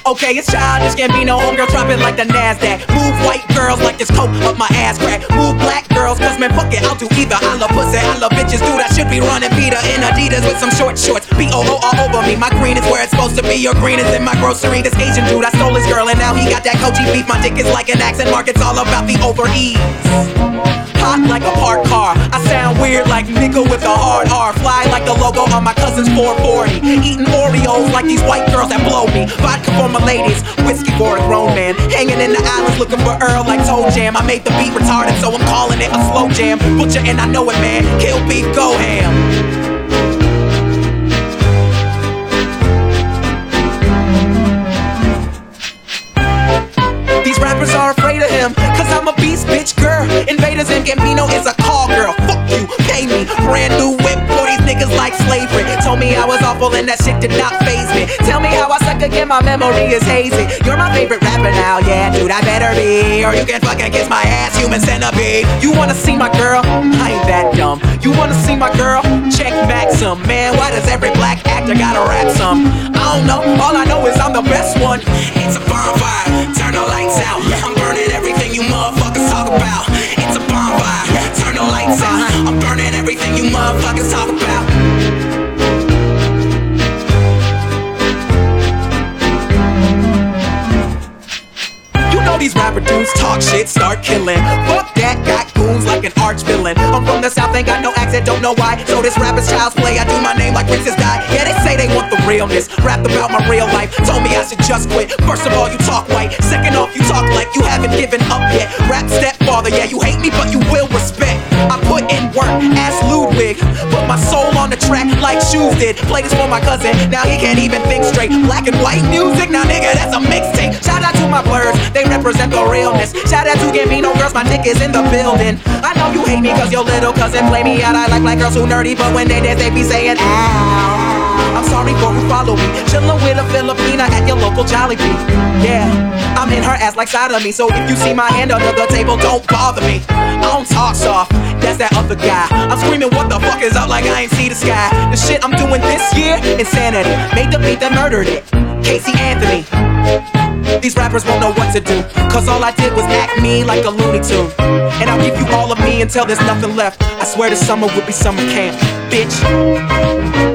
Okay, it's childish Gambino, homegirl drop it like the NASDAQ. Move white girls like this coke up my ass crack. Move black girls, cause man fuck it, I'll do either. I love pussy, I love bitches, dude, I should be running Peter in Adidas with some short shorts. B-O-O all over me, my green is where it's supposed to be. Your green is in my grocery. This Asian dude, I stole his girl and now he got that Coachy beef. My dick is like an accent mark, it's all about the over ease. Hot like a parked car, I sound weird like nigga with a hard R. Fly like the logo on my cousin's 440. Eating Oreos like these white girls that blow me. Vodka for my ladies, whiskey for a grown man. Hanging in the islands looking for Earl like Toe Jam. I made the beat retarded so I'm calling it a slow jam. Butcher and I know it, man, kill beef, go ham. These rappers are afraid of him, cause I'm a beast, bitch, girl. Invaders and Gambino is a call girl. Fuck you, pay me. Brand new whip for these niggas like slavery. Told me I was awful and that shit did not faze me. Tell me how I suck again, my memory is hazy. You're my favorite rapper now, yeah, dude, I better be. Or you can fucking kiss my ass, human centipede. You wanna see my girl? I ain't that dumb. You wanna see my girl? Check Maxim. Man, why does every black actor gotta rap some? I don't know, all I know is I'm the best one. It's a bonfire, turn the lights out. I'm burning everything you motherfuckers talk about. It's a bonfire, turn the lights out. I'm burning everything you motherfuckers talk about. You know these rapper dudes talk shit, start killing. Fuck that, got goons like an arch villain. I'm from the south, ain't got no accent, don't know why. So this rapper's child's play, I do my name like Princess Di. Yeah, they say they want the realness, rapped about my real life. Told me I should just quit. First of all, you talk white. Second off, you talk like you haven't given up yet. Rap stepfather, yeah, you hate me, but you will respect. I put in work, ask Ludwig. Put my soul on the track like Shoes did. Play this for my cousin, now he can't even think straight. Black and white music, now nigga, that's a mixtape. Shout out to my blurs, they represent the realness. Shout out to Gambino girls, my dick is in the building. I know you hate me cause your little cousin play me out. I like black girls who nerdy, but when they dance they be saying ow. I'm sorry for who follow me. Chillin' with a Filipina at your local Jollibee. Yeah, I'm in her ass like side of me. So if you see my hand under the table, don't bother me. I don't talk soft, that's that other guy. I'm screaming what the fuck is up like I ain't see the sky. The shit I'm doing this year, insanity. Made the beat that murdered it, Casey Anthony. These rappers won't know what to do, cause all I did was act mean like a Looney Tune. And I'll give you all of me until there's nothing left. I swear this summer would be summer camp, bitch.